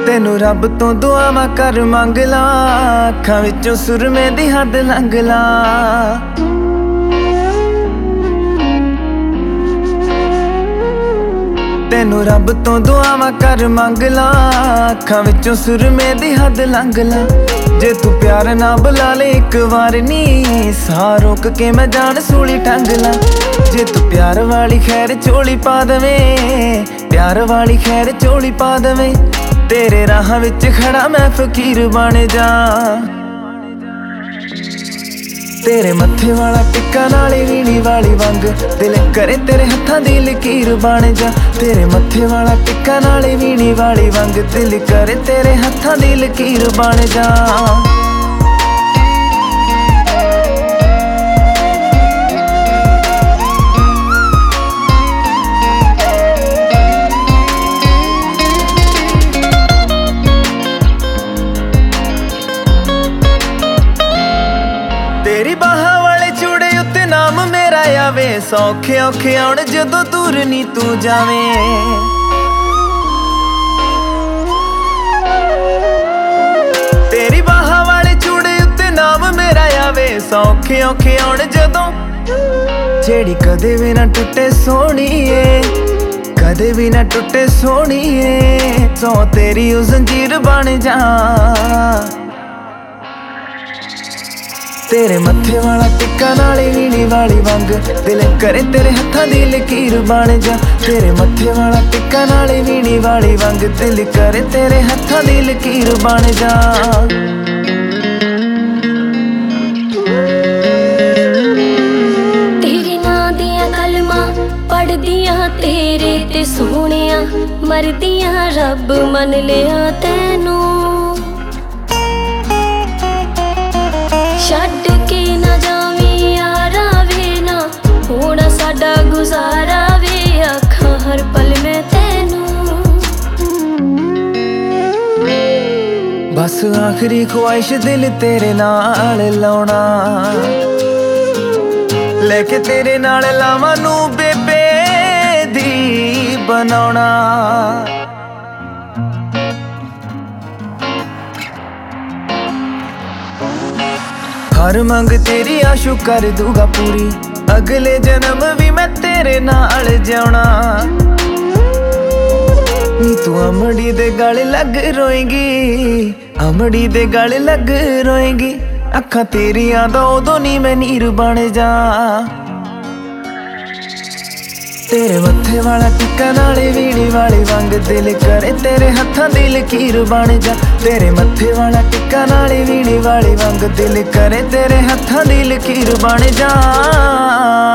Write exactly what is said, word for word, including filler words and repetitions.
तेनू रब तो दुआवां कर मंग ला, अखां विचों सुरमे दी हद लंघ ला। तेनू रब तो दुआवां कर मंग ला, अखां विचों सुरमे दी हद लंघ ला। जे तू प्यार ना बुला ले एक बार नी, साह रोक के मैं जान सूली टंग ला। जे तू प्यार वाली खैर चोली पा दवे, प्यार वाली खैर चोली पा दवे, तेरे राह विच खड़ा मैं फकीर बन जा। तेरे मत्थे वाला टिक्का नाले वीणी वाली वंग, दिल करे तेरे हत्थां दी लकीर बन जा। तेरे मत्थे वाला टिक्का नाले वीणी वाली वंग, दिल करे तेरे हत्थां दी लकीर बन जा। तेरी बाहां वाले चूड़े उत्ते नाम मेरा आवे, सौखे औखे आउण जदों दूर नी तू जावे। तेरी बाहां वाले चूड़े उत्ते नाम मेरा आवे, सौखे औखे आउण जदों, जेड़ी कदे भी ना टुटे सोहणीए, कदे भी ना टुटे सोहणीए। सौ तेरी ओ जंजीर बन जा। तेरे मत्थे वाला टिक्का नाले वीणी वाली वंग, दिल करे तेरे हत्थां दी लकीर बन जा। तेरे मत्थे वाला टिक्का नाले वीणी वाली वंग, दिल करे तेरे हत्थां दी लकीर बन जा। तेरे नां दियां कलमां पढ़दियां तेरे ते सोहणिया, मरदियां रब मन लिया तैनू। छड्ड के ना जावी यारा वे ना, होना साडा गुजारा वे, आखां हर पल मैं तैनू। बस आखिरी ख्वाहिश दिल तेरे नाल लाउणा, लेके तेरे नाल लावां नू बेबे दी बनाउणा। हर मंग तेरी आशू कर दूंगा पूरी, अगले जन्म भी मैं तेरे नाल जाना। नी तू अमड़ी दे गल लग रोएगी, अमड़ी दे गल लग रोएगी, अखां तेरियां दा उदों नी मैं नीर बन जा। तेरे मत्थे वाला टिक्का नाले वीणी वाली वंग, दिल करे तेरे हत्थां दी लकीर बन जा। तेरे मत्थे वाला टिक्का नाले वीणी वाली वंग, दिल करे तेरे हत्थां दी लकीर बन जा।